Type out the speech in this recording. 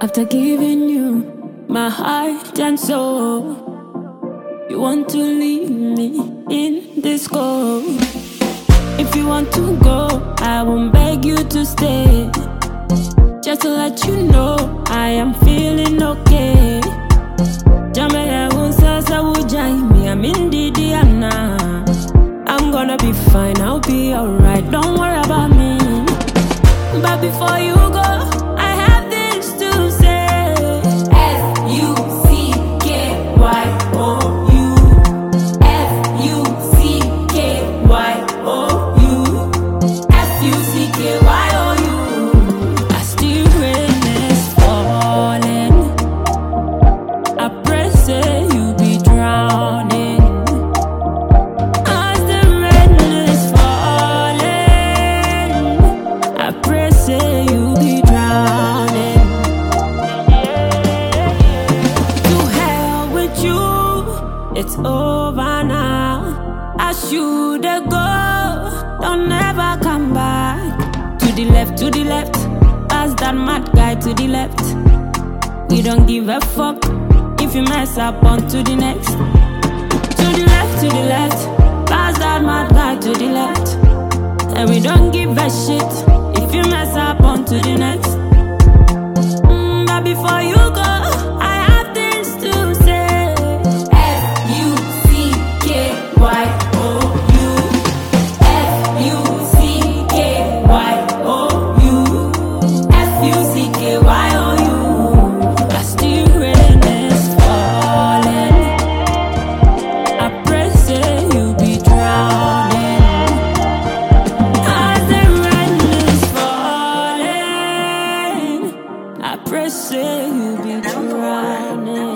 After giving you my heart and soul, you want to leave me in this cold. If you want to go, I won't beg you to stay. Just to let you know, I am feeling okay. Jamaya unsasa wujai me, I'm in the Diana. I'm gonna be fine, I'll be alright, don't worry about me. But before you go, I have things to say. F-U-C-K-Y-O-U, F-U-C-K-Y-O-U, F-U-C-K-Y-O-U. I still rain is falling, I pray say you be drowning. As the rain is falling, I pray say you be drowning. To hell with you, it's over now. I should go, don't ever come back. To the left, pass that mad guy to the left. We don't give a fuck if you mess up on to the next. To the left, pass that mad guy to the left. And we don't give a shit if you mess up on to the next. But before you go, I have things to say. F-U-C-K-Y-O-U, F-U-C-K-Y-O-U, F-U-C-K-Y-O-U. I still rain is falling, I pray say you be drowning. As the rain is falling, I pray say you be drowning.